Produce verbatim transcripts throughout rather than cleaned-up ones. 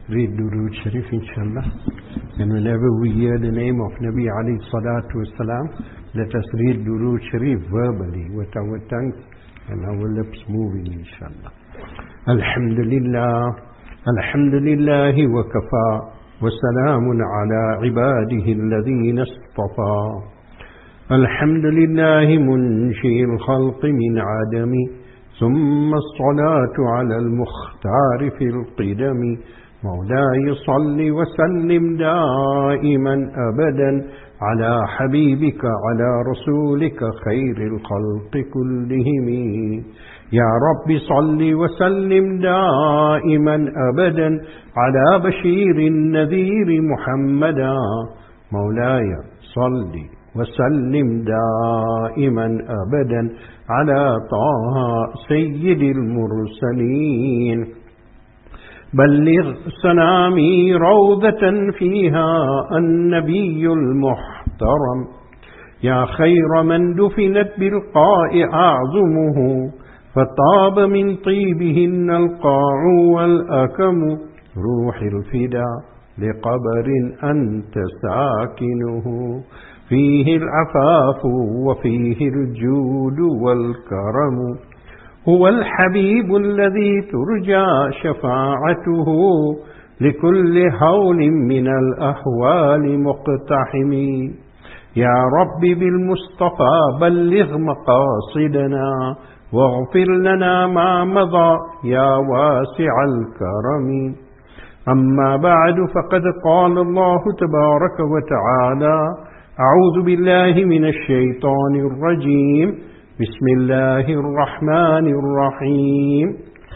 read Durood Sharif, inshallah. And whenever we hear the name of Nabi alayhi salatu wasalam, let us read Durood Sharif verbally with our tongues and our lips moving, inshallah. Alhamdulillah, alhamdulillahi wa kafa, wa salamun ala ibadihi alladhina istafa. Alhamdulillahi munshi al-khalqi min adami, ثم الصلاة على المختار في القدم. مولاي صل وسلم دائما أبدا على حبيبك على رسولك خير الخلق كلهم. يا رب صل وسلم دائما أبدا على بشير النذير محمدا. مولاي صل وسلم دائما أبدا على طه سيد المرسلين. بلغ سلامي روضة فيها النبي المحترم. يا خير من دفنت بالقاء أعظمه، فطاب من طيبهن القاع والأكم. روح الفدا لقبر أنت ساكنه، فيه العفاف وفيه الجود والكرم. هو الحبيب الذي ترجى شفاعته، لكل هول من الأحوال مقتحم. يا رب بالمصطفى بلغ مقاصدنا، واغفر لنا ما مضى يا واسع الكرم. أما بعد، فقد قال الله تبارك وتعالى: أعوذ بالله من الشيطان الرجيم، بسم الله الرحمن الرحيم.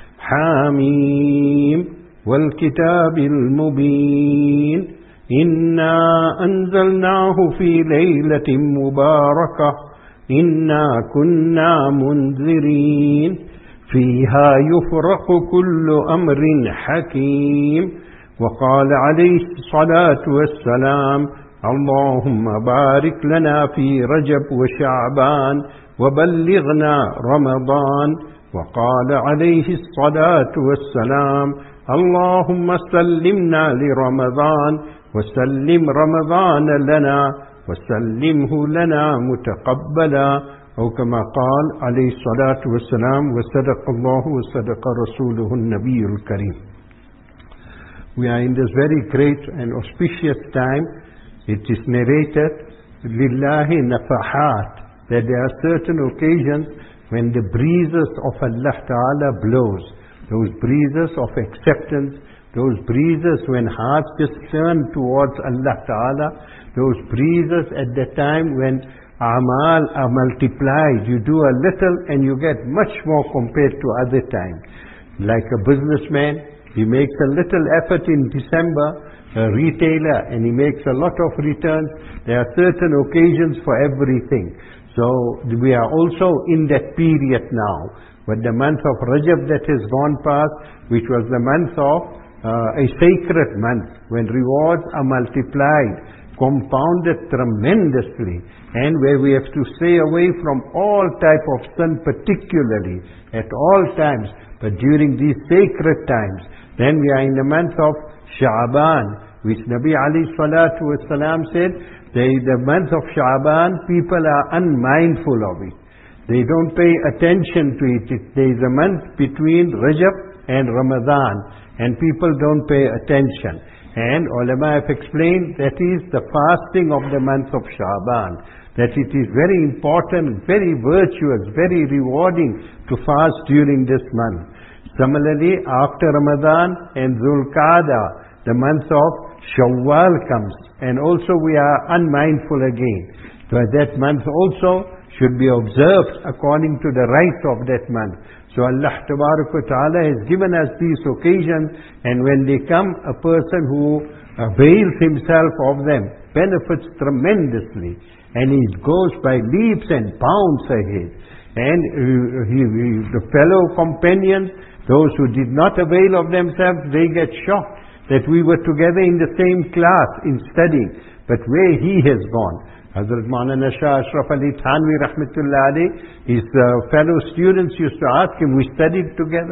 حاميم والكتاب المبين، إنا أنزلناه في ليلة مباركة، إنا كنا منذرين، فيها يفرق كل أمر حكيم. وقال عليه الصلاة والسلام: اللهم بارك لنا في رجب وشعبان وبلغنا رمضان. وقال عليه الصلاة والسلام: اللهم سلمنا لرمضان وسلم رمضان لنا وسلمه لنا متقبلا، أو كما قال عليه الصلاة والسلام. وصدق الله وصدق رسوله النبي الكريم. We are in this very great and auspicious time. It is narrated, Lillahi nafahat, that there are certain occasions when the breezes of Allah Ta'ala blows. Those breezes of acceptance, those breezes when hearts just turn towards Allah Ta'ala, those breezes at the time when amal are multiplied. You do a little and you get much more compared to other times. Like a businessman, he makes a little effort in December, a retailer, and he makes a lot of returns. There are certain occasions for everything. So we are also in that period now. But the month of Rajab that has gone past, which was the month of uh, a sacred month, when rewards are multiplied, compounded tremendously, and where we have to stay away from all type of sin, particularly at all times, but during these sacred times. Then we are in the month of Sha'ban, which Nabi alayhi salatu wasalam said, they, the month of Sha'ban, people are unmindful of it. They don't pay attention to it. it. There is a month between Rajab and Ramadan, and people don't pay attention. And ulama have explained that is the fasting of the month of Sha'ban, that it is very important, very virtuous, very rewarding to fast during this month. Similarly, after Ramadan and Dhul Qa'dah, the month of Shawwal comes, and also we are unmindful again. So that month also should be observed according to the rites of that month. So Allah Ta'ala has given us these occasions, and when they come, a person who avails himself of them benefits tremendously, and he goes by leaps and bounds ahead. And he, he, the fellow companions, those who did not avail of themselves, they get shocked that we were together in the same class in studying, but where he has gone. Hazrat Maulana Shah Ashraf Ali Thanvi Rahmatullah Ali, his uh, fellow students used to ask him, we studied together.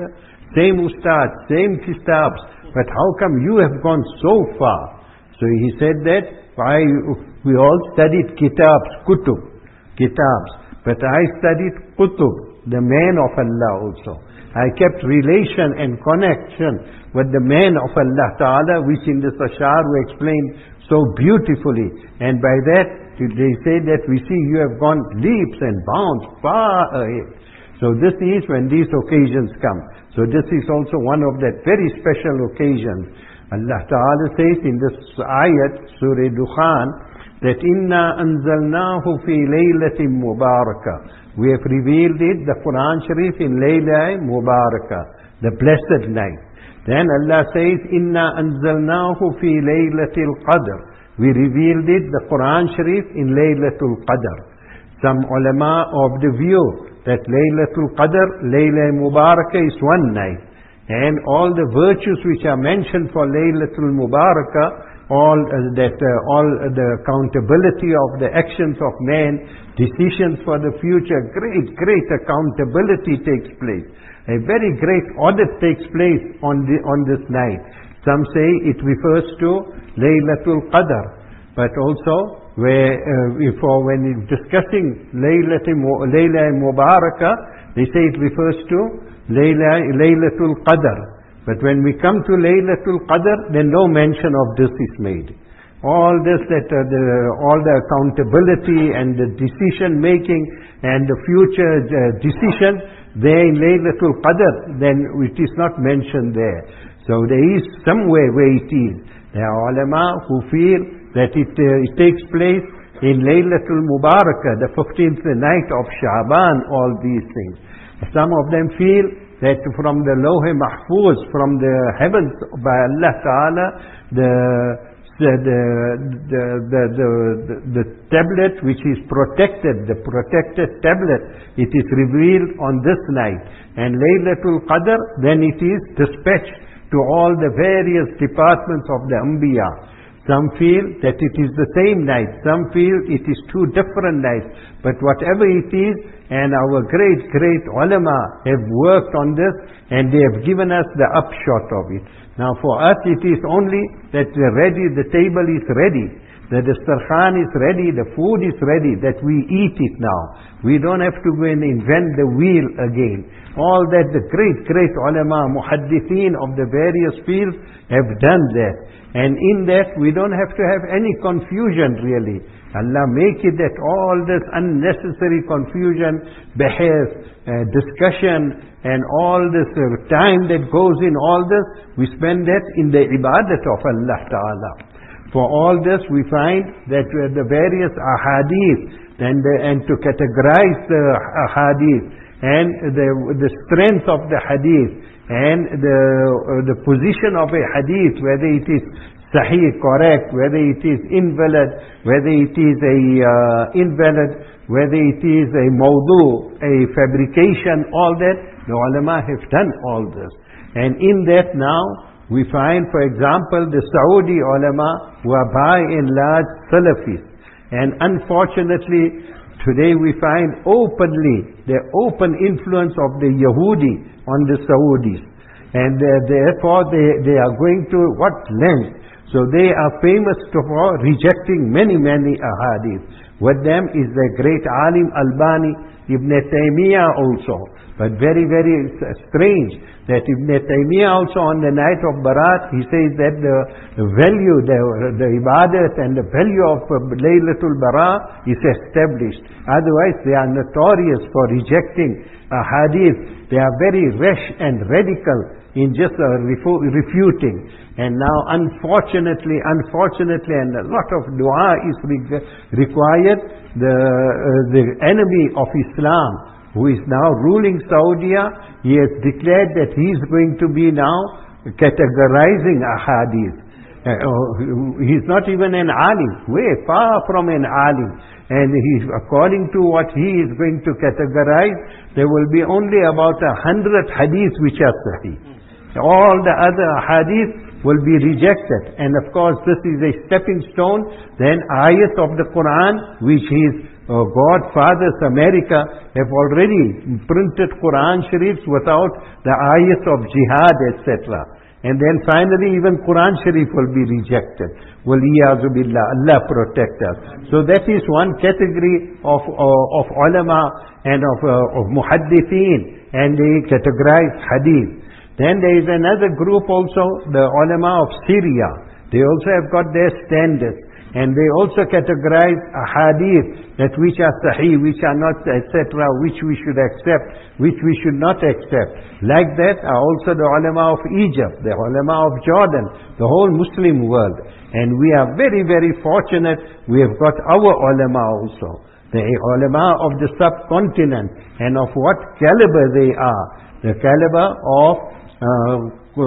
same ustad, same kitabs, but how come you have gone so far? So he said that, I, we all studied kitabs, kutub, kitabs, but I studied kutub, the man of Allah also. I kept relation and connection with the man of Allah Ta'ala, which in this ashar we explained so beautifully. And by that, they say that we see you have gone leaps and bounds far ahead. So this is when these occasions come. So this is also one of that very special occasions. Allah Ta'ala says in this ayat, Surah Dukhan, that Inna anzalnahu fi laylatin mubarakah. We have revealed it, the Quran Sharif, in Layla Mubarakah, the blessed night. Then Allah says, Inna anzalnahu fi laylatil qadr. We revealed it, the Quran Sharif, in Laylatul Qadr. Some ulama of the view that Laylatul Qadr, Layla Mubarakah is one night. And all the virtues which are mentioned for Laylatul Mubarakah, all uh, that uh, all uh, the accountability of the actions of man, decisions for the future, great, great accountability takes place. A very great audit takes place on the on this night. Some say it refers to Laylatul Qadr, but also where uh, for when discussing Laylatul Layla Mubarakah, they say it refers to Layla Laylatul Qadr. But when we come to Laylatul Qadr, then no mention of this is made. All this, that uh, the, all the accountability and the decision making and the future uh, decision there in Laylatul Qadr, then it is not mentioned there. So there is somewhere where it is. There are ulama who feel that it, uh, it takes place in Laylatul Mubarakah, the fifteenth night of Sha'ban, all these things. Some of them feel that from the Lawh Mahfuz, from the heavens by Allah Ta'ala, the the the, the, the, the, the tablet which is protected, the protected tablet, it is revealed on this night. And Laylatul Qadr, then it is dispatched to all the various departments of the Anbiya. Some feel that it is the same night. Some feel it is two different nights. But whatever it is, and our great, great ulama have worked on this, and they have given us the upshot of it. Now for us it is only that the ready, the table is ready, the dastarkhan is ready, the food is ready, that we eat it now. We don't have to go and invent the wheel again. All that the great, great ulama, muhaddithin of the various fields have done that. And in that we don't have to have any confusion really. Allah make it that all this unnecessary confusion, behave, uh, discussion, and all this uh, time that goes in all this, we spend that in the ibadat of Allah Ta'ala. For all this we find that uh, the various ahadith, and, uh, and to categorize the ahadith, and the, the strength of the hadith, and the, uh, the position of a hadith, whether it is sahih, correct, whether it is invalid, whether it is a uh, invalid, whether it is a mawdu, a fabrication, all that, the ulama have done all this. And in that now, we find, for example, the Saudi ulama who are by and large Salafis. And unfortunately, today we find openly the open influence of the Yahudi on the Saudis. And uh, therefore they, they are going to what length? So they are famous for rejecting many, many ahadith. With them is the great alim Albani, Ibn Taymiyyah also. But very, very strange that Ibn Taymiyyah also on the night of Barat, he says that the, the value, the, the ibadat and the value of Laylatul Bara is established. Otherwise they are notorious for rejecting ahadith. They are very rash and radical in just uh, refu refuting. And now unfortunately, unfortunately, and a lot of dua is re required, the, uh, the enemy of Islam, who is now ruling Saudi, he has declared that he is going to be now categorizing ahadith. Uh, he is not even an alim, way far from an alim. And he, according to what he is going to categorize, there will be only about a hundred hadiths which are sahih. All the other hadiths will be rejected. And of course this is a stepping stone. Then ayat of the Quran which he is uh, godfathers, America, have already printed Quran Sharifs without the ayat of jihad, et cetera. And then finally even Quran Sharif will be rejected. Waliyazu billah, Allah protect us. So that is one category of, uh, of ulama and of, uh, of muhaddithin, and they categorize hadith. Then there is another group also, the ulama of Syria. They also have got their standards. And they also categorize ahadith, that which are sahih, which are not, et cetera, which we should accept, which we should not accept. Like that are also the ulama of Egypt, the ulama of Jordan, the whole Muslim world. And we are very, very fortunate, we have got our ulama also. The ulama of the subcontinent, and of what caliber they are. The caliber of uh,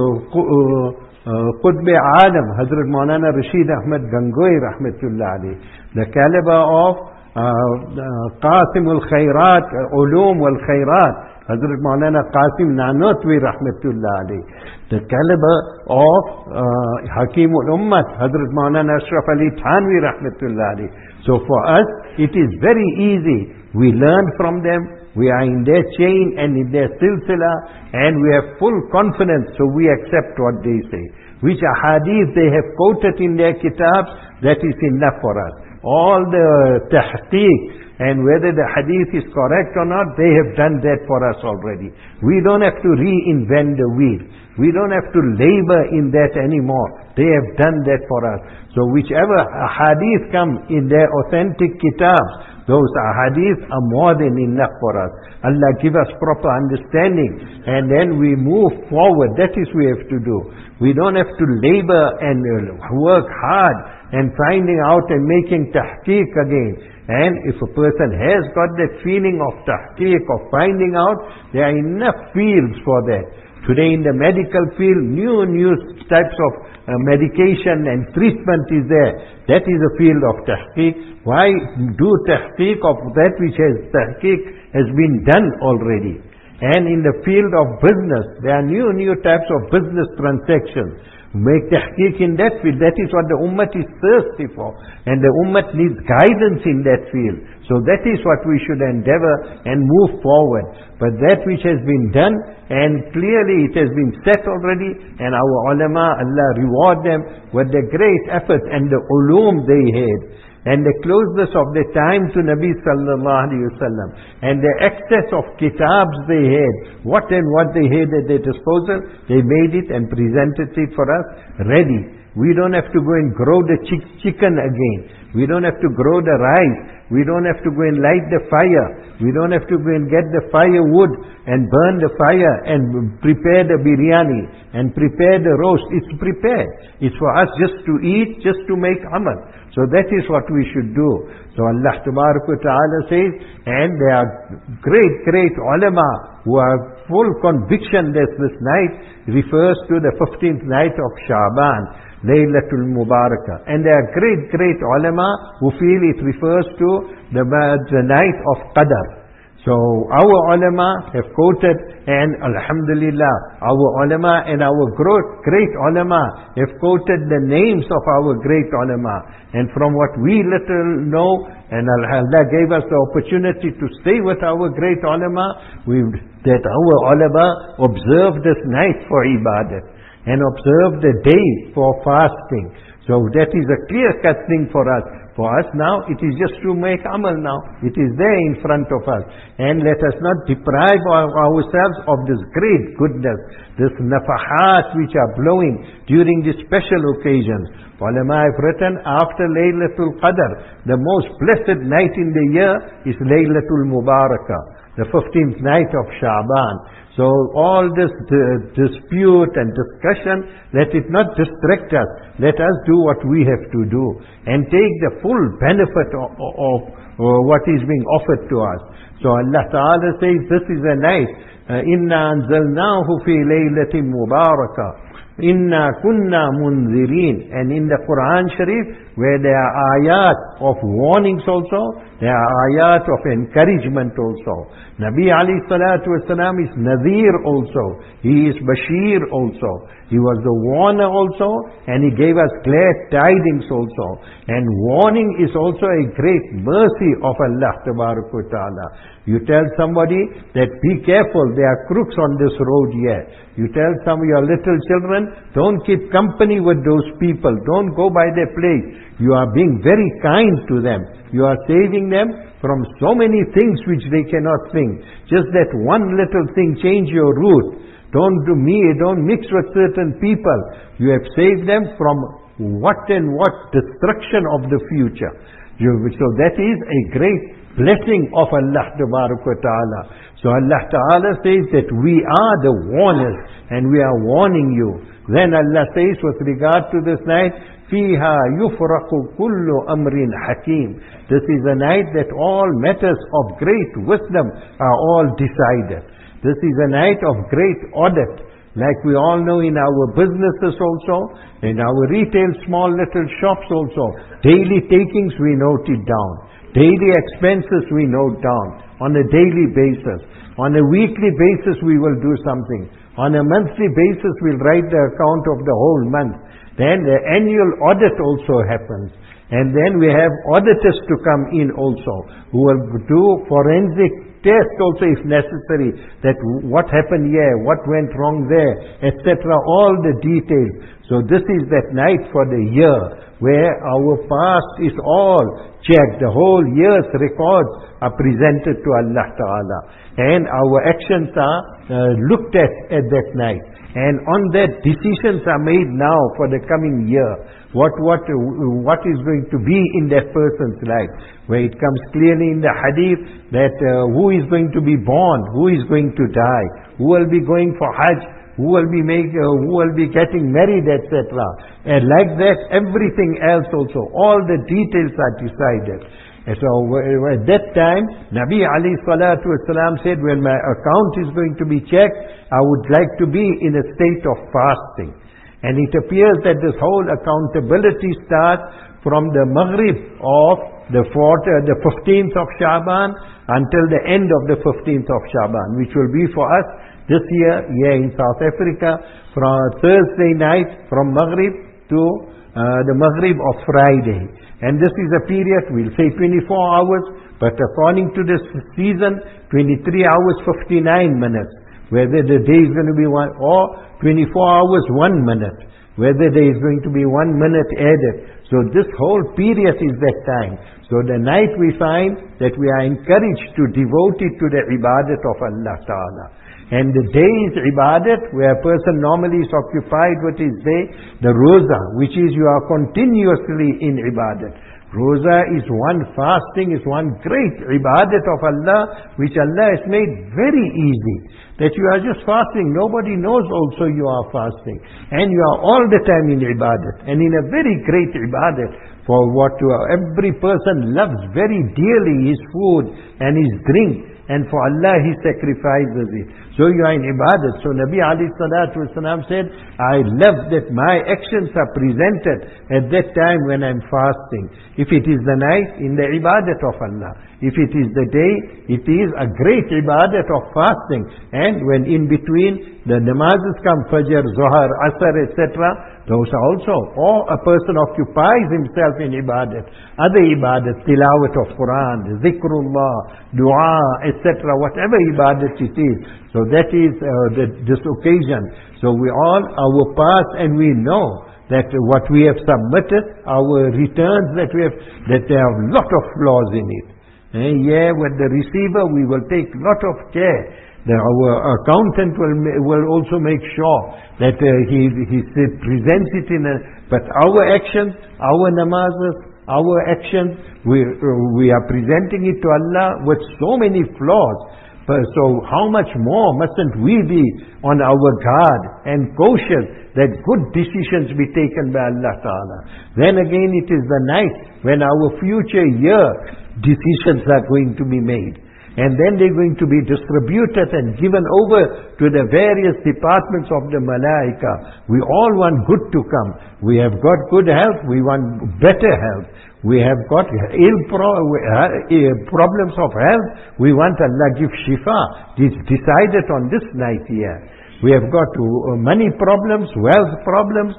uh, Qutb Alam, Hazrat Maulana Rashid Ahmad Gangohi Rahmatullah alayhi. The caliber of uh, uh, Qasim al-Khairat, Ulum al-Khairat, Hazrat Maulana Qasim Nanotwi Rahmatullah alayhi. The caliber of uh, Hakim al-Ummat, Hazrat Maulana Ashraf Ali Thanvi Rahmatullah alayhi. So for us, it is very easy. We learn from them. We are in their chain and in their silsila, and we have full confidence, so we accept what they say. Which ahadith they have quoted in their kitabs, that is enough for us. All the tahqiq and whether the hadith is correct or not, they have done that for us already. We don't have to reinvent the wheel. We don't have to labor in that anymore. They have done that for us. So whichever hadith come in their authentic kitabs, those ahadith are more than enough for us. Allah give us proper understanding, and then we move forward. That is we have to do. We don't have to labor and work hard and finding out and making tahqiq again. And if a person has got that feeling of tahqiq, of finding out, there are enough fields for that. Today in the medical field, new new types of uh, medication and treatment is there. That is a field of tahqiq. Why do tahqiq of that which has tahqiq has been done already? And in the field of business, there are new new types of business transactions. Make tahqiq in that field. That is what the ummah is thirsty for. And the ummah needs guidance in that field. So that is what we should endeavor and move forward. But that which has been done, and clearly it has been set already, and our ulama, Allah reward them with the great effort and the ulum they had, and the closeness of the time to Nabi sallallahu alaihi wasallam, and the excess of kitabs they had, what and what they had at their disposal, they made it and presented it for us ready. We don't have to go and grow the chick chicken again. We don't have to grow the rice. We don't have to go and light the fire. We don't have to go and get the firewood and burn the fire and prepare the biryani and prepare the roast. It's prepared. It's for us just to eat, just to make amal. So that is what we should do. So Allah Ta'ala says, and there are great, great ulama who have full conviction that this night refers to the fifteenth night of Sha'ban, Laylatul Mubarakah. And there are great, great ulama who feel it refers to the, the night of Qadr. So our ulama have quoted, and alhamdulillah, our ulama and our great ulama have quoted the names of our great ulama. And from what we little know, and Allah gave us the opportunity to stay with our great ulama, we, that our ulama observe this night for ibadat and observe the day for fasting. So that is a clear-cut thing for us. For us now, it is just to make amal now. It is there in front of us. And let us not deprive our, ourselves of this great goodness, this nafahat which are blowing during these special occasions. Ulama have written, after Laylatul Qadr, the most blessed night in the year is Laylatul Mubarakah, the fifteenth night of Sha'ban. So all this uh, dispute and discussion, let it not distract us. Let us do what we have to do and take the full benefit of, of uh, what is being offered to us. So Allah Ta'ala says, this is a night. Inna anzalnahu fi laylatin mubarakah. Inna kunna munzirin. And in the Quran Sharif, where there are ayat of warnings also, there are ayat of encouragement also. Nabi alayhi salatu wasalam is Nadhir also. He is Bashir also. He was the warner also, and he gave us glad tidings also. And warning is also a great mercy of Allah Ta'ala. You tell somebody that be careful, there are crooks on this road here. You tell some of your little children, don't keep company with those people. Don't go by their place. You are being very kind to them. You are saving them from so many things which they cannot think. Just that one little thing, change your route. Don't do me, don't mix with certain people. You have saved them from what and what destruction of the future. You, so that is a great blessing of Allah Ta'ala. So Allah Ta'ala says that we are the warners and we are warning you. Then Allah says with regard to this night, فِيهَا يُفْرَقُ كُلُّ أَمْرٍ حَكِيمٍ. This is a night that all matters of great wisdom are all decided. This is a night of great audit. Like we all know in our businesses also, in our retail small little shops also, daily takings we note it down. Daily expenses we note down on a daily basis. On a weekly basis we will do something. On a monthly basis we'll write the account of the whole month. Then the annual audit also happens. And then we have auditors to come in also, who will do forensic test also if necessary, that what happened here, what went wrong there, et cetera. All the details. So this is that night for the year, where our past is all checked. The whole year's records are presented to Allah Ta'ala. And our actions are uh, looked at at that night. And on that, decisions are made now for the coming year. What what what is going to be in that person's life? Where it comes clearly in the hadith that uh, who is going to be born, who is going to die, who will be going for Hajj, who will be make, uh, who will be getting married, et cetera. And like that, everything else also, all the details are decided. And so uh, at that time, Nabi alayhi salatu wasalam said, when my account is going to be checked, I would like to be in a state of fasting. And it appears that this whole accountability starts from the Maghrib of the fourth, uh, the fifteenth of Shaban until the end of the fifteenth of Shaban, which will be for us this year here in South Africa from Thursday night from Maghrib to uh, the Maghrib of Friday. And this is a period, we'll say twenty-four hours, but according to this season, twenty-three hours, fifty-nine minutes. Whether the day is going to be one, or twenty-four hours, one minute. Whether there is going to be one minute added. So this whole period is that time. So the night we find that we are encouraged to devote it to the ibadat of Allah Ta'ala. And the day is ibadat, where a person normally is occupied with his day, the roza, which is you are continuously in ibadat. Roza is one, fasting is one great ibadat of Allah, which Allah has made very easy. That you are just fasting, nobody knows also you are fasting. And you are all the time in ibadat, and in a very great ibadat. For what you are, every person loves very dearly his food and his drink, and for Allah he sacrifices it. So you are in ibadat. So Nabi alayhi salatu wasalam said, I love that my actions are presented at that time when I am fasting. If it is the night, in the ibadat of Allah. If it is the day, it is a great ibadat of fasting. And when in between the namazes come, Fajr, Zohar, Asr, et cetera, those are also, or a person occupies himself in ibadat. Other ibadat, tilawat of Quran, zikrullah, dua, et cetera, whatever ibadat it is. So that is uh, the, this occasion. So we all, our past, and we know that what we have submitted, our returns that we have, that there are a lot of flaws in it. And yeah, with the receiver, we will take a lot of care. That our accountant will will also make sure that uh, he he presents it in a. But our actions, our namazes, our actions, we uh, we are presenting it to Allah with so many flaws. But so how much more mustn't we be on our guard and cautious that good decisions be taken by Allah Ta'ala. Then again, it is the night when our future year decisions are going to be made. and then they're going to be distributed and given over to the various departments of the malaika. We all want good to come. We have got good health, we want better health. We have got ill pro- uh, problems of health, we want Allah give shifa. It's decided on this night here. We have got uh, money problems, wealth problems,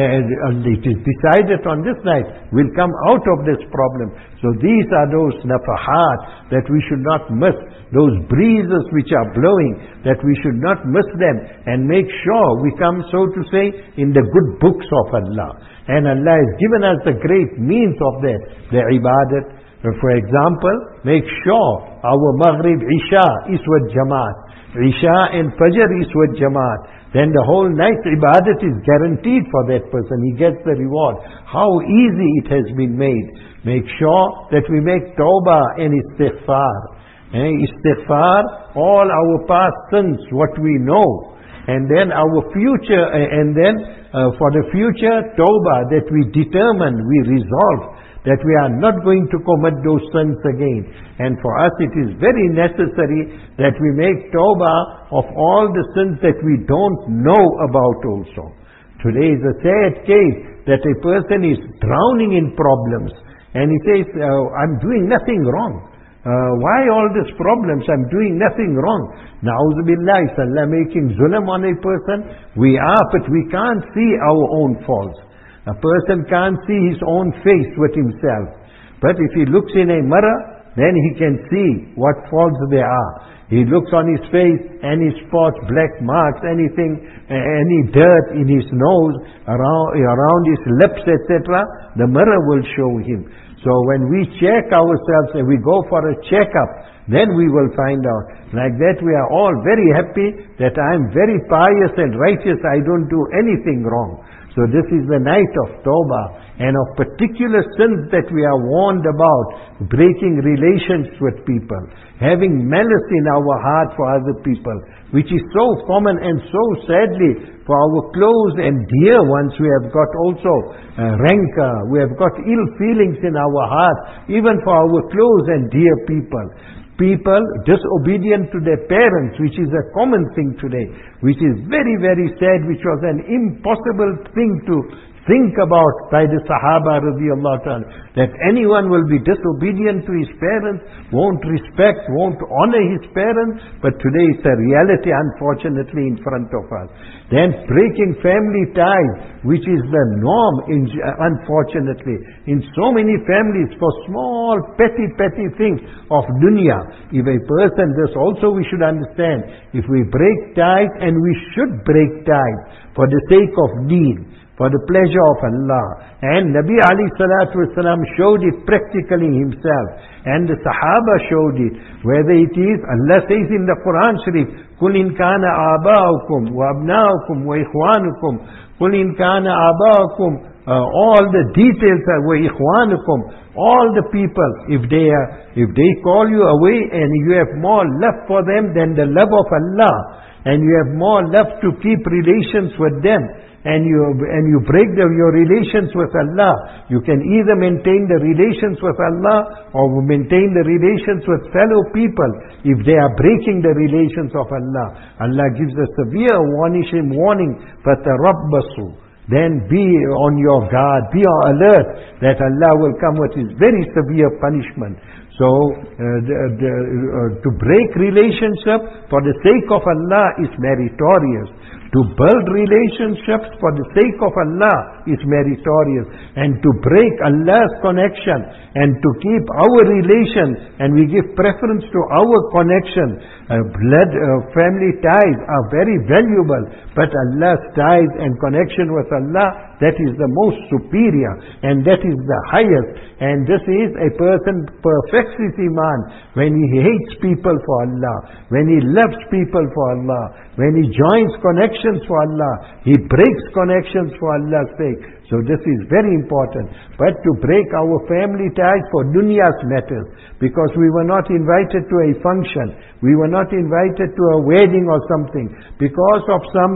and it is decided on this night. We'll come out of this problem. So these are those nafahat that we should not miss. Those breezes which are blowing, that we should not miss them. And make sure we come, so to say, in the good books of Allah. And Allah has given us the great means of that, the ibadat. For example, make sure our Maghrib Isha is with Jamaat. Isha and Fajr is with Jamaat. Then the whole night ibadat is guaranteed for that person. He gets the reward. How easy it has been made. Make sure that we make tawbah and istighfar. Eh, istighfar, all our past sins, what we know. And then our future, and then uh, for the future, tawbah, that we determine, we resolve that we are not going to commit those sins again. And for us it is very necessary that we make tawbah of all the sins that we don't know about also. Today is a sad case that a person is drowning in problems and he says, uh, I'm doing nothing wrong. Uh, why all these problems? I'm doing nothing wrong. Na'udzubillah, is Allah making zulm on a person? We are, but we can't see our own faults. A person can't see his own face with himself. But if he looks in a mirror, then he can see what faults there are. He looks on his face, any spots, black marks, anything, any dirt in his nose, around, around his lips, et cetera, the mirror will show him. So when we check ourselves and we go for a checkup, then we will find out. Like that we are all very happy that I am very pious and righteous, I don't do anything wrong. So this is the night of Tawbah, and of particular sins that we are warned about, breaking relations with people, having malice in our heart for other people, which is so common and so sadly for our close and dear ones. We have got also uh, rancor, we have got ill feelings in our heart, even for our close and dear people. People disobedient to their parents, which is a common thing today, which is very, very sad, which was an impossible thing to think about by the Sahaba radiallahu ta'ala, that anyone will be disobedient to his parents, won't respect, won't honor his parents, but today it's a reality, unfortunately, in front of us. Then breaking family ties, which is the norm, in, unfortunately, in so many families for small, petty, petty things of dunya. If a person, this also we should understand, if we break ties, and we should break ties for the sake of deen, for the pleasure of Allah. And Nabi alayhi salatu wasalam showed it practically himself. And the Sahaba showed it. Whether it is, Allah says in the Quran Sharif, قُلْ إِنْ كَانَ آبَاؤُكُمْ وَأَبْنَاؤُكُمْ وَإِخْوَانُكُمْ قُلْ إِنْ كَانَ آبَاؤُكُمْ uh, all the details are وَإِخْوَانُكُمْ, all the people, if they are, if they call you away and you have more love for them than the love of Allah, and you have more love to keep relations with them, and you and you break the, your relations with Allah, you can either maintain the relations with Allah or maintain the relations with fellow people. If they are breaking the relations of Allah, Allah gives a severe warning, warning, فَتَرَبَّصُوا, then be on your guard, be on alert that Allah will come with His very severe punishment. So, uh, the, the, uh, to break relationship for the sake of Allah is meritorious. To build relationships for the sake of Allah is meritorious. And to break Allah's connection and to keep our relation, and we give preference to our connection. Uh, blood, uh, family ties are very valuable, but Allah's ties and connection with Allah, that is the most superior, and that is the highest. And this is, a person perfects his iman when he hates people for Allah, when he loves people for Allah, when he joins connections for Allah, he breaks connections for Allah's sake. So this is very important. But to break our family ties for dunya's matters, because we were not invited to a function, we were not invited to a wedding or something, because of some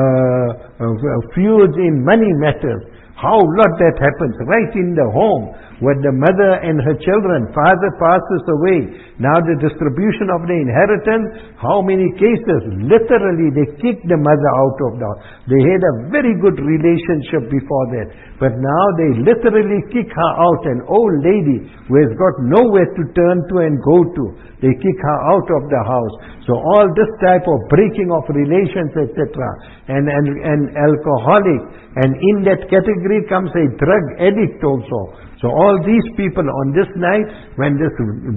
uh, uh, feuds in money matters. How lot that happens right in the home. with the mother and her children. Father passes away. Now the distribution of the inheritance, how many cases? Literally they kicked the mother out of the house. They had a very good relationship before that. But now they literally kick her out, an old lady who has got nowhere to turn to and go to. They kick her out of the house. So all this type of breaking of relations, et cetera, and, and, and alcoholic, and in that category comes a drug addict also. So all these people on this night, when this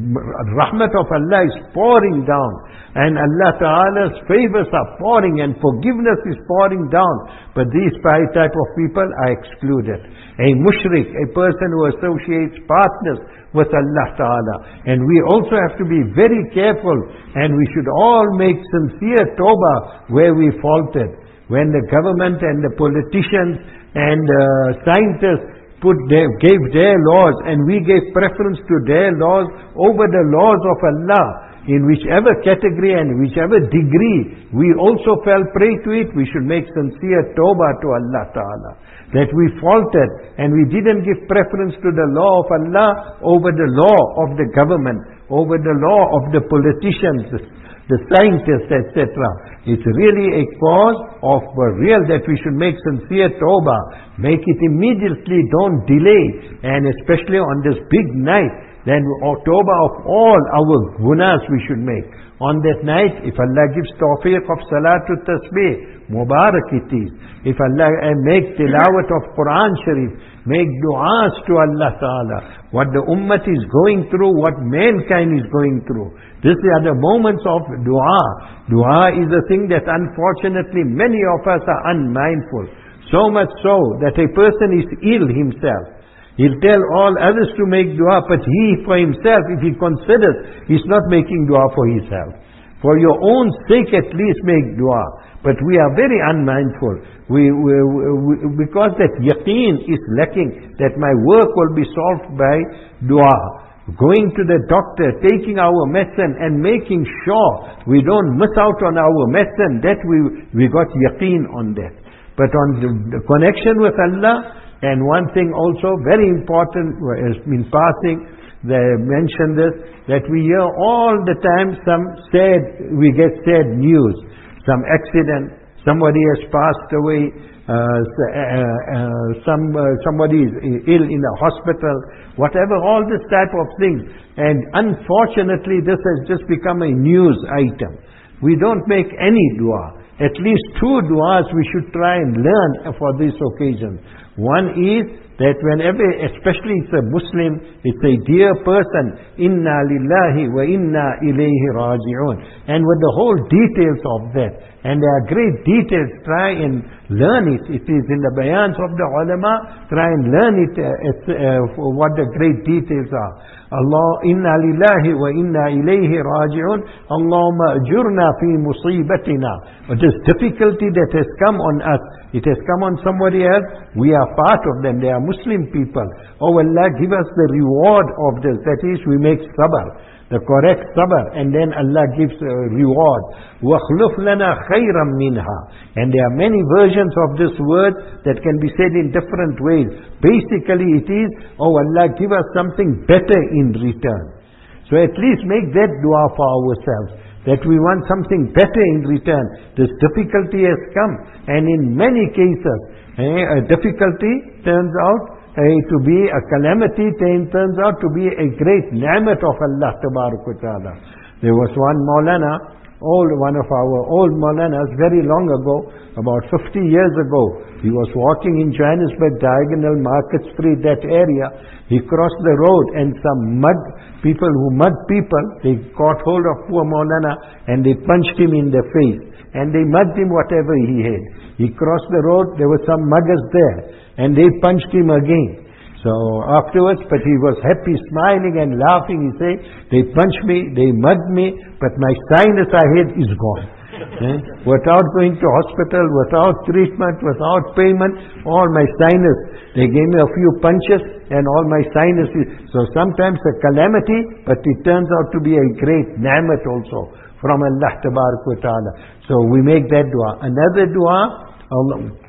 rahmat of Allah is pouring down, and Allah Ta'ala's favors are pouring, and forgiveness is pouring down, but these five type of people are excluded. A mushrik, a person who associates partners with Allah Ta'ala. And we also have to be very careful, and we should all make sincere tawbah where we faulted. When the government and the politicians and uh, scientists put their, gave their laws, and we gave preference to their laws over the laws of Allah, in whichever category and whichever degree we also fell prey to it, we should make sincere tawbah to Allah Ta'ala. That we faulted and we didn't give preference to the law of Allah over the law of the government, over the law of the politicians, the scientists, et cetera. It's really a cause of uh, real that we should make sincere tawbah. Make it immediately, don't delay. And especially on this big night, then tawbah of all our gunas we should make. On that night, if Allah gives tawfiq of salatul tasbih, mubarak it is. If Allah uh, make tilawat of Quran Sharif, make du'as to Allah Ta'ala. What the ummah is going through, what mankind is going through. These are the moments of dua. Dua is a thing that unfortunately many of us are unmindful. So much so that a person is ill himself. He'll tell all others to make dua, but he for himself, if he considers, he's not making dua for himself. For your own sake at least make dua. But we are very unmindful. We, we, we, because that yaqeen is lacking, that my work will be solved by dua. Going to the doctor, taking our medicine and making sure we don't miss out on our medicine, that we, we got yaqeen on that. But on the, the connection with Allah, and one thing also very important has been passing, they mentioned this, that we hear all the time some sad, we get sad news, some accident, somebody has passed away, uh, uh, uh, some uh, somebody is ill in a hospital, whatever, all this type of things. And unfortunately this has just become a news item. We don't make any dua. At least two duas we should try and learn for this occasion. One is that whenever, especially it's a Muslim, it's a dear person, inna lillahi wa inna ilayhi raji'un. And with the whole details of that. And there are great details, try and learn it. It is in the bayans of the ulama, try and learn it uh, uh, what the great details are. Allah, inna lillahi wa inna ilayhi raji'un. Allahumma ajurna fi musibatina. But this difficulty that has come on us, it has come on somebody else, we are part of them, they are Muslim people. Oh Allah, give us the reward of this, that is, we make sabr, the correct sabr, and then Allah gives a reward. وَخْلُفْ لَنَا خَيْرًا مِنْهَا. And there are many versions of this word that can be said in different ways. Basically it is, oh Allah, give us something better in return. So at least make that dua for ourselves, that we want something better in return. This difficulty has come, and in many cases, eh, a difficulty turns out Uh, to be a calamity, turns out to be a great ni'mat of Allah Tabarak wa Ta'ala. There was one Maulana, old, one of our old Maulanas, very long ago, about fifty years ago. He was walking in Johannesburg, Diagonal Market Street, that area. He crossed the road and some mud people, who mud people, they caught hold of poor Maulana and they punched him in the face. And they mugged him whatever he had. He crossed the road, there were some muggers there, and they punched him again. So afterwards, but he was happy, smiling and laughing. He said, they punched me, they mugged me, but my sinus I had is gone. eh? Without going to hospital, without treatment, without payment, all my sinus, they gave me a few punches and all my sinus is, so sometimes a calamity, but it turns out to be a great ni'mat also from Allah Tabarak wa Ta'ala. So we make that dua. Another dua, Allah,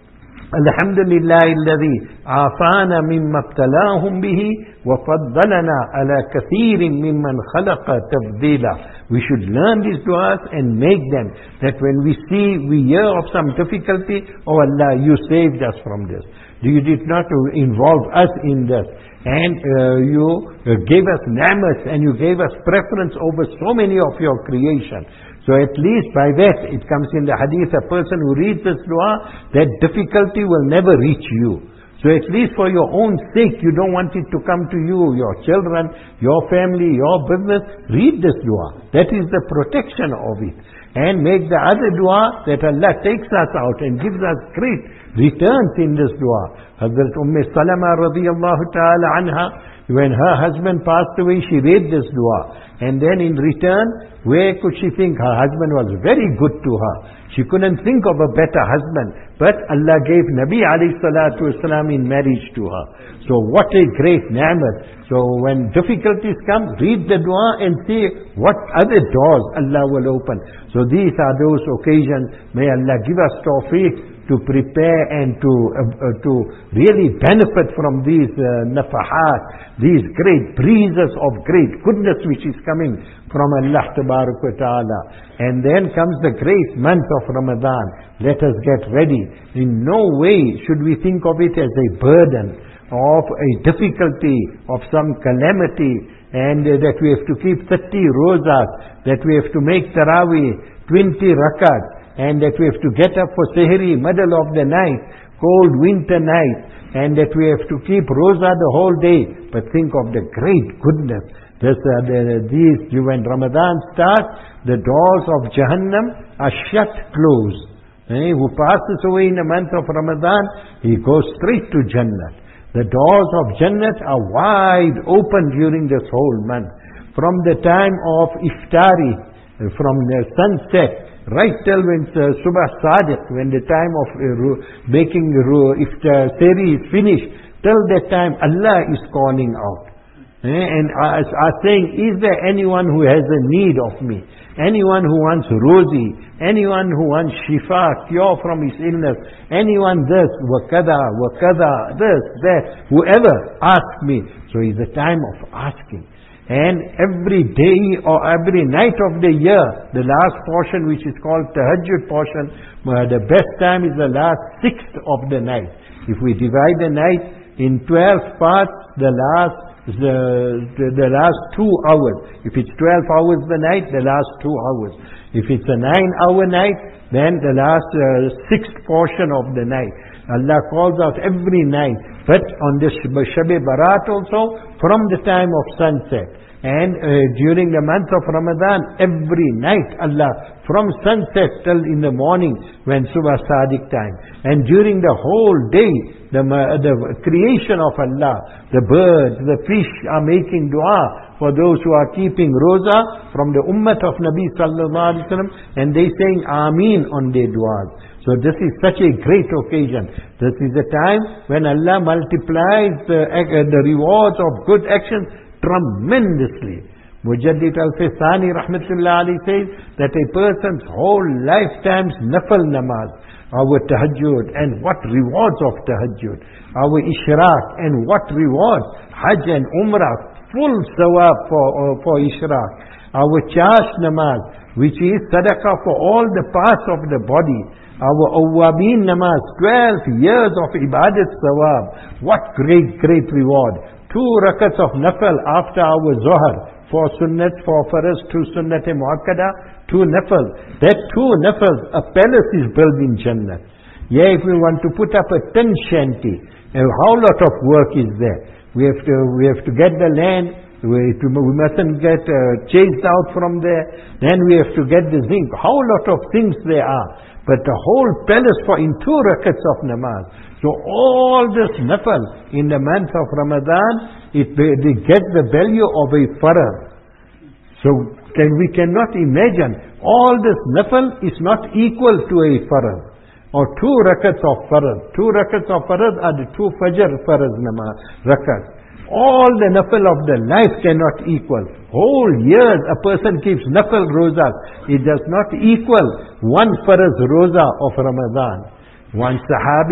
Alhamdulillah alladhi afana mimma ibtalahum bihi wa faddalana ala kathirin mimman khalaqa tabdila. We should learn these du'as and make them, that when we see, we hear of some difficulty, oh Allah, you saved us from this. You did not involve us in this. And uh, you uh, gave us ni'mat, and you gave us preference over so many of your creation. So at least by that, it comes in the hadith, a person who reads this dua, that difficulty will never reach you. So at least for your own sake, you don't want it to come to you, your children, your family, your business. Read this dua. That is the protection of it. And make the other dua that Allah takes us out and gives us great returns in this dua. Hazrat Umm Salama radiyallahu ta'ala anha, when her husband passed away, she read this dua. And then in return, where could she think? Her husband was very good to her. She couldn't think of a better husband. But Allah gave Nabi alayhi salatu wasalam in marriage to her. So what a great ni'mat. So when difficulties come, read the dua and see what other doors Allah will open. So these are those occasions. May Allah give us tawfiq to prepare and to uh, uh, to really benefit from these uh, nafahat, these great breezes of great goodness which is coming from Allah Tabarak wa Ta'ala. And then comes the great month of Ramadan. Let us get ready. In no way should we think of it as a burden, of a difficulty, of some calamity, and uh, that we have to keep thirty rozas, that we have to make tarawih, twenty rakats, and that we have to get up for sehri, middle of the night, cold winter night, and that we have to keep roza the whole day. But think of the great goodness. This, uh, the, these, when Ramadan starts, the doors of Jahannam are shut closed. Eh? Who passes away in the month of Ramadan, he goes straight to Jannah. The doors of Jannah are wide open during this whole month. From the time of iftari, from the sunset, right till when uh, Subah Sadiq, when the time of uh, making uh, if the sehri is finished, till that time Allah is calling out. Eh? And are, are saying, is there anyone who has a need of me? Anyone who wants rozi? Anyone who wants shifa, cure from his illness? Anyone this, wakada, wakada, this, that, whoever asks me. So it's the time of asking. And every day or every night of the year, the last portion which is called tahajjud portion, uh, the best time is the last sixth of the night. If we divide the night in twelve parts, the last the, the, the last two hours. If it's twelve hours the night, the last two hours. If it's a nine hour night, then the last uh, sixth portion of the night. Allah calls out every night. But on this Shab-e Barat also, from the time of sunset. And uh, during the month of Ramadan, every night Allah, from sunset till in the morning, when Subah Sadiq time. And during the whole day, the, uh, the creation of Allah, the birds, the fish are making dua for those who are keeping roza from the ummah of Nabi Sallallahu Alaihi Wasallam, and they saying Ameen on their duas. So this is such a great occasion. This is a time when Allah multiplies the, uh, the rewards of good actions tremendously. Mujaddid Al-Fisani Rahmatullah Ali says that a person's whole lifetime's nafal namaz, our tahajjud, and what rewards of tahajjud, our ishraq, and what rewards, hajj and umrah, full sawab for, uh, for ishraq, our chash namaz, which is sadaqah for all the parts of the body, our awwabin namaz, twelve years of ibadat sawab, what great, great reward. Two rakats of nafal after our zohar, for sunnat, for faraz, two sunnat e muakkada, two nafal. That two nafals, a palace is built in Jannah. Yeah, if we want to put up a tent shanty, a whole lot of work is there. We have to, we have to get the land, we, to, we mustn't get uh, chased out from there, then we have to get the zinc. How lot of things there are. But the whole palace for in two rakats of namaz. So all this nafal in the month of Ramadan, it, they get the value of a farad. So can, we cannot imagine, all this nafal is not equal to a farad. Or two rakats of farad. Two rakats of farad are the two fajr farad namaz, rakats. All the nafal of the life cannot equal. Whole years a person keeps nafal rozas. It does not equal one farad roza of Ramadan. One sahabi,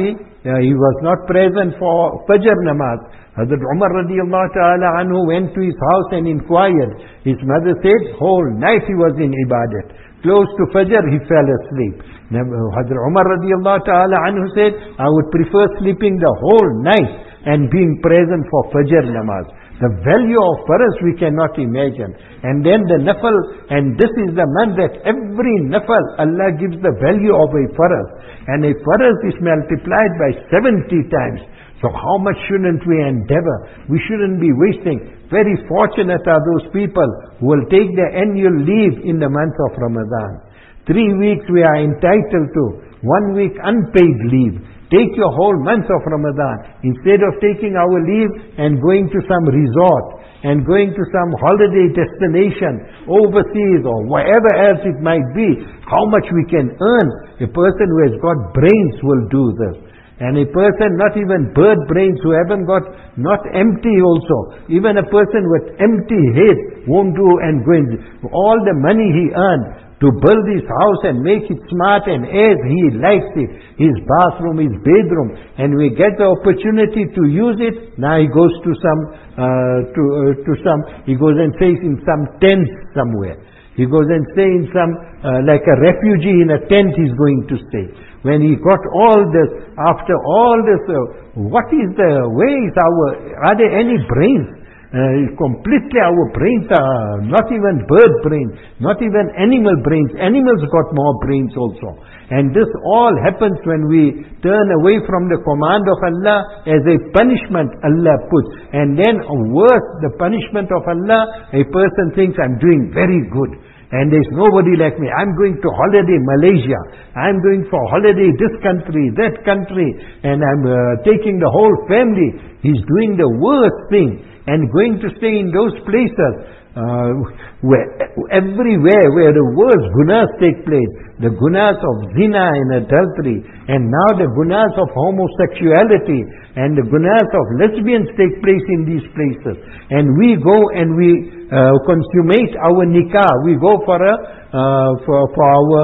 uh, he was not present for Fajr namaz. Hazrat Umar radiallahu ta'ala anhu went to his house and inquired. His mother said, whole night he was in ibadat. Close to Fajr he fell asleep. Now, Hazrat Umar radiallahu ta'ala anhu said, I would prefer sleeping the whole night and being present for Fajr namaz. The value of faraz we cannot imagine. And then the nafal, and this is the month that every nafal, Allah gives the value of a faraz. And a faraz is multiplied by seventy times. So how much shouldn't we endeavor? We shouldn't be wasting. Very fortunate are those people who will take their annual leave in the month of Ramadan. Three weeks we are entitled to. One week unpaid leave. Take your whole month of Ramadan. Instead of taking our leave and going to some resort and going to some holiday destination overseas or wherever else it might be, how much we can earn. A person who has got brains will do this. And a person not even bird brains, who haven't got, not empty also. Even a person with empty head won't do and going. All the money he earned to build his house and make it smart and as he likes it, his bathroom, his bedroom, and we get the opportunity to use it, now he goes to some, uh, to, uh, to some, he goes and stays in some tent somewhere. He goes and stays in some, uh, like a refugee in a tent he's going to stay. When he got all this, after all this, uh, what is the, where is our, are there any brains? Uh, completely our brains are not even bird brains, not even animal brains. Animals got more brains also. And this all happens when we turn away from the command of Allah as a punishment Allah puts. And then worse, the punishment of Allah, a person thinks, I'm doing very good. And there's nobody like me. I'm going to holiday Malaysia. I'm going for holiday this country, that country. And I'm uh, taking the whole family. He's doing the worst thing. And going to stay in those places uh, where everywhere where the worst gunas take place. The gunas of zina and adultery. And now the gunas of homosexuality. And the gunas of lesbians take place in these places. And we go and we uh, consummate our nikah. We go for a uh, for, for our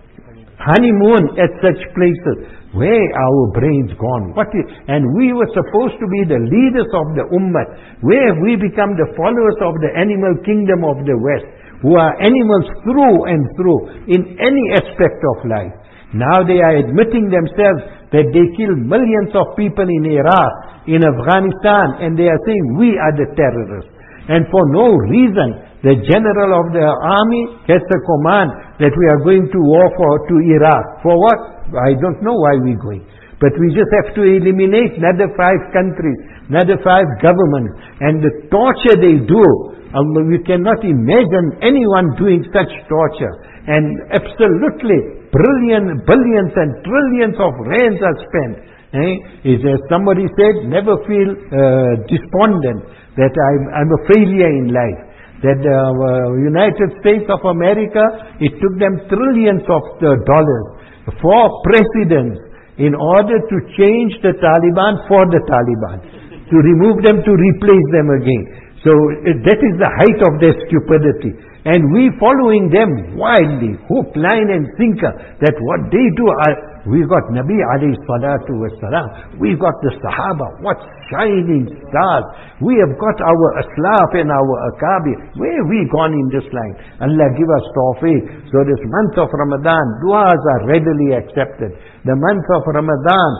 honeymoon at such places. Where our brains gone? What is, and we were supposed to be the leaders of the ummah. Where have we become the followers of the animal kingdom of the West, who are animals through and through in any aspect of life? Now they are admitting themselves that they kill millions of people in Iraq, in Afghanistan, and they are saying we are the terrorists. And for no reason, the general of the army gets a command that we are going to war for to Iraq. For what? I don't know why we're going. But we just have to eliminate another five countries, another five governments. And the torture they do, Allah, we cannot imagine anyone doing such torture. And absolutely brilliant, billions and trillions of rands are spent. Eh? Is, as somebody said, never feel uh, despondent that I'm, I'm a failure in life. That the uh, United States of America, it took them trillions of uh, dollars for presidents in order to change the Taliban for the Taliban, to remove them, to replace them again. So uh, that is the height of their stupidity. And we following them wildly, hook, line and sinker, that what they do are, we got Nabi alayhi salatu wasalam, we got the Sahaba, what shining stars. We have got our Aslaf and our Akabir. Where have we gone in this line? Allah give us tawfiq. So this month of Ramadan, du'as are readily accepted. The month of Ramadan,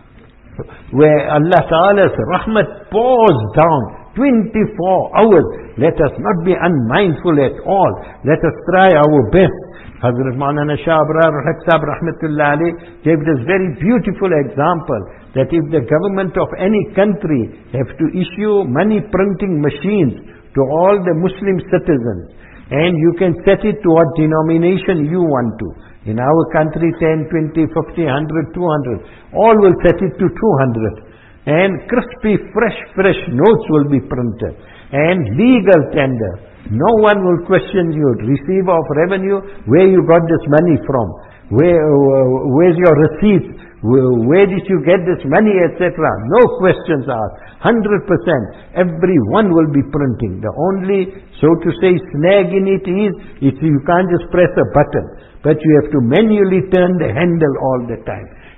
where Allah Ta'ala's rahmat pours down, twenty-four hours. Let us not be unmindful at all. Let us try our best. Hazrat Maulana Shah Abrar Sahib Rahmatullah Alayh gave this very beautiful example that if the government of any country have to issue money printing machines to all the Muslim citizens, and you can set it to what denomination you want to. In our country, ten, twenty, fifty, one hundred, two hundred, all will set it to two hundred. And crispy, fresh, fresh notes will be printed. And legal tender. No one will question you, receiver of revenue, where you got this money from. Where, uh, where's your receipt? Where, where did you get this money, et cetera. No questions asked. one hundred percent. Everyone will be printing. The only, so to say, snag in it is, is you can't just press a button. But you have to manually turn the handle all the time.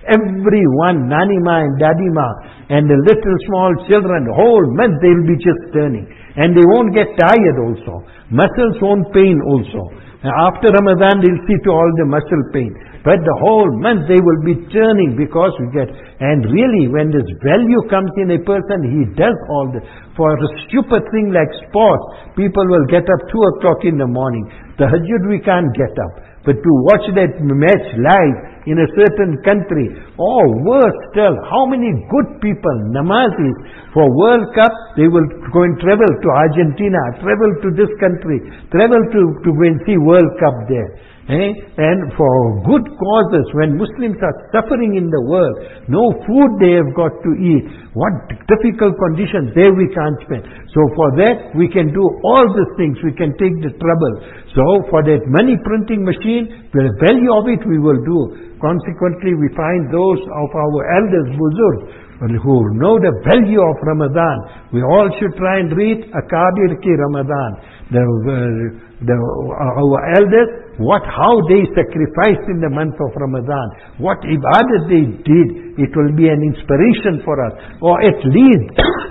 Everyone, Nanima and Dadima, and the little small children, the whole month they will be just turning. And they won't get tired also. Muscles won't pain also. And after Ramadan they'll see to all the muscle pain. But the whole month they will be turning because we get, and really when this value comes in a person, he does all this. For a stupid thing like sports, people will get up two o'clock in the morning. The Tahajjud we can't get up. But to watch that match live in a certain country, or worse still, how many good people, namazis, for World Cup, they will go and travel to Argentina, travel to this country, travel to, to go and see World Cup there. Eh? And for good causes, when Muslims are suffering in the world, no food they have got to eat, what difficult conditions, there we can't spend. So for that, we can do all these things, we can take the trouble. So for that money printing machine, the value of it we will do. Consequently, we find those of our elders, Buzurg, who know the value of Ramadan. We all should try and read Akadir Ki Ramadan. The, uh, the, uh, our elders, what, how they sacrificed in the month of Ramadan, what ibadat they did, it will be an inspiration for us. Or at least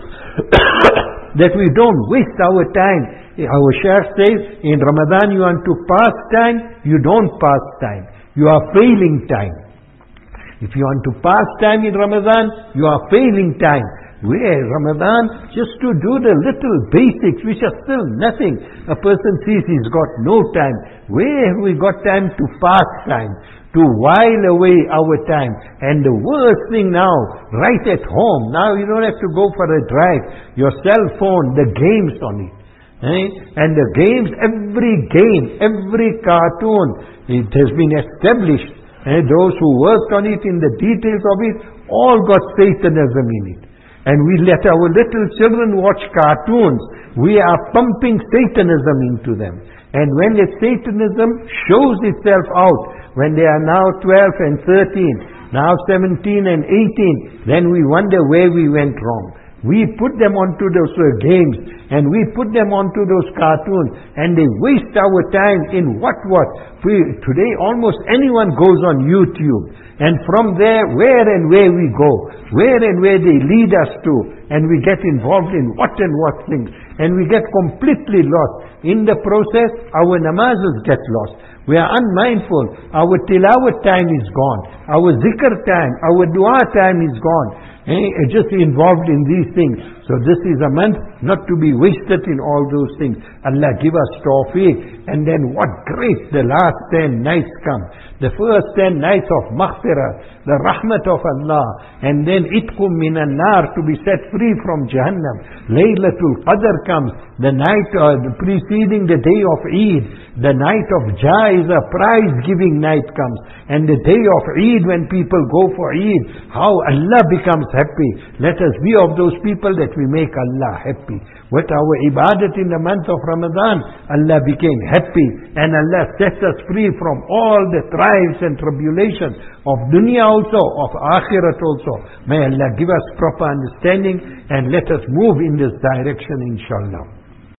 that we don't waste our time. Our Shaykh says, in Ramadan you want to pass time, you don't pass time. You are failing time. If you want to pass time in Ramadan, you are failing time. Where Ramadan, just to do the little basics, which are still nothing. A person sees he's got no time. Where have we got time to pass time? To while away our time. And the worst thing now, right at home, now you don't have to go for a drive. Your cell phone, the games on it. Eh? And the games, every game, every cartoon, it has been established. Eh? Those who worked on it, in the details of it, all got Satanism in it. And we let our little children watch cartoons. We are pumping Satanism into them. And when the Satanism shows itself out, when they are now twelve and thirteen, now seventeen and eighteen, then we wonder where we went wrong. We put them onto those uh, games, and we put them onto those cartoons, and they waste our time in what what. We, today almost anyone goes on YouTube, and from there, where and where we go, where and where they lead us to, and we get involved in what and what things, and we get completely lost. In the process, our namazes get lost. We are unmindful. Our tilawat time is gone. Our zikr time, our dua time is gone. Eh, just involved in these things. So this is a month not to be wasted in all those things. Allah give us tawfiq. And then what great, the last ten nights come. The first ten nights of maghfirah, the rahmat of Allah. And then itkum minan nar, to be set free from Jahannam. Laylatul Qadr comes, the night uh, preceding the day of Eid. The night of Jaiza, prize giving night comes. And the day of Eid, when people go for Eid, how Allah becomes happy. Let us be of those people that we make Allah happy. With our ibadat in the month of Ramadan, Allah became happy, and Allah sets us free from all the trials and tribulations of dunya also, of akhirat also. May Allah give us proper understanding, and let us move in this direction, inshallah.